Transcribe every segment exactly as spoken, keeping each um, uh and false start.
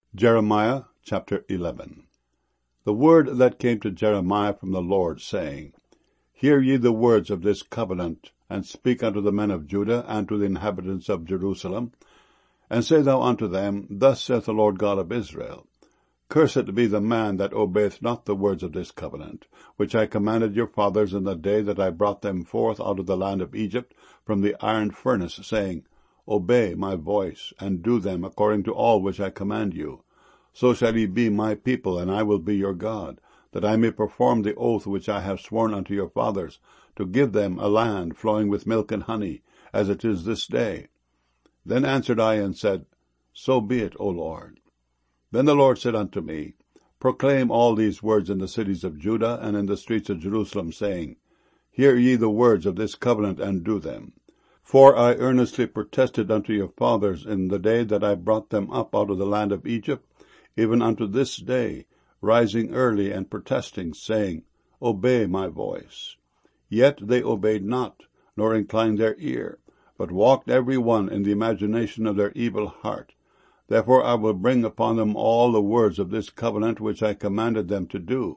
Jeremiah chapter eleven. The word that came to Jeremiah from the Lord, saying, Hear ye the words of this covenant, and speak unto the men of Judah, and to the inhabitants of Jerusalem, and say thou unto them, Thus saith the Lord God of Israel, Cursed be the man that obeyeth not the words of this covenant, which I commanded your fathers in the day that I brought them forth out of the land of Egypt from the iron furnace, saying, Obey my voice, and do them according to all which I command you. So shall ye be my people, and I will be your God, that I may perform the oath which I have sworn unto your fathers, to give them a land flowing with milk and honey, as it is this day. Then answered I and said, So be it, O Lord. Then the Lord said unto me, Proclaim all these words in the cities of Judah and in the streets of Jerusalem, saying, Hear ye the words of this covenant, and do them. For I earnestly protested unto your fathers in the day that I brought them up out of the land of Egypt, even unto this day, rising early and protesting, saying, Obey my voice. Yet they obeyed not, nor inclined their ear, but walked every one in the imagination of their evil heart. Therefore I will bring upon them all the words of this covenant which I commanded them to do.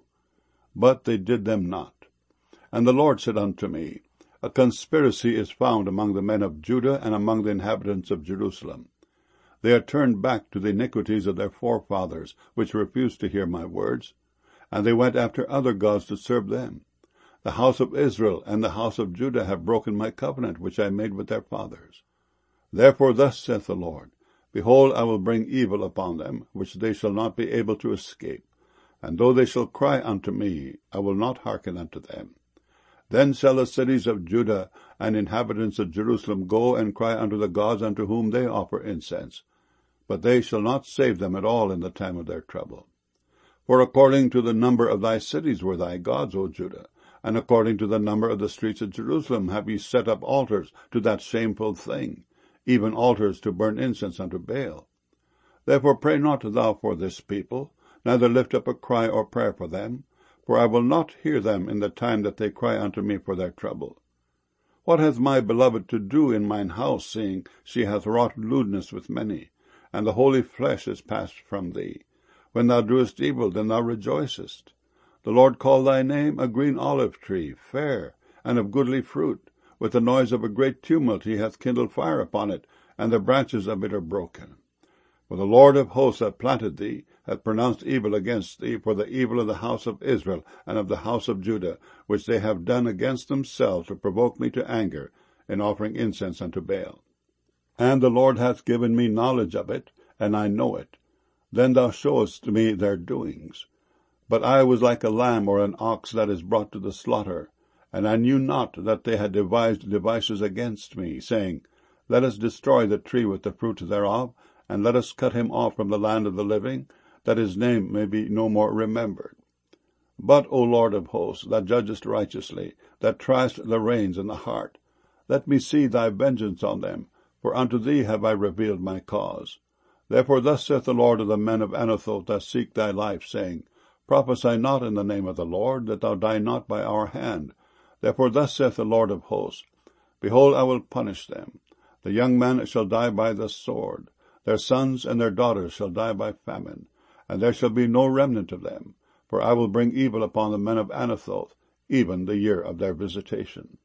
But they did them not. And the Lord said unto me, A conspiracy is found among the men of Judah and among the inhabitants of Jerusalem. They are turned back to the iniquities of their forefathers, which refused to hear my words, and they went after other gods to serve them. The house of Israel and the house of Judah have broken my covenant, which I made with their fathers. Therefore thus saith the Lord, Behold, I will bring evil upon them, which they shall not be able to escape. And though they shall cry unto me, I will not hearken unto them. Then shall the cities of Judah and inhabitants of Jerusalem go and cry unto the gods unto whom they offer incense. But they shall not save them at all in the time of their trouble. For according to the number of thy cities were thy gods, O Judah, and according to the number of the streets of Jerusalem have ye set up altars to that shameful thing, even altars to burn incense unto Baal. Therefore pray not thou for this people, neither lift up a cry or prayer for them, for I will not hear them in the time that they cry unto me for their trouble. What hath my beloved to do in mine house, seeing she hath wrought lewdness with many, and the holy flesh is passed from thee? When thou doest evil, then thou rejoicest. The Lord called thy name a green olive tree, fair, and of goodly fruit. With the noise of a great tumult he hath kindled fire upon it, and the branches of it are broken. For the Lord of hosts that planted thee hath pronounced evil against thee for the evil of the house of Israel and of the house of Judah, which they have done against themselves to provoke me to anger, in offering incense unto Baal. And the Lord hath given me knowledge of it, and I know it. Then thou showest me their doings. But I was like a lamb or an ox that is brought to the slaughter, and I knew not that they had devised devices against me, saying, Let us destroy the tree with the fruit thereof, and let us cut him off from the land of the living, that his name may be no more remembered. But, O Lord of hosts, that judgest righteously, that triest the reins and the heart, let me see thy vengeance on them, for unto thee have I revealed my cause. Therefore thus saith the Lord of the men of Anathoth that seek thy life, saying, Prophesy not in the name of the Lord, that thou die not by our hand. Therefore thus saith the Lord of hosts, Behold, I will punish them. The young men shall die by the sword. Their sons and their daughters shall die by famine, and there shall be no remnant of them. For I will bring evil upon the men of Anathoth, even the year of their visitation.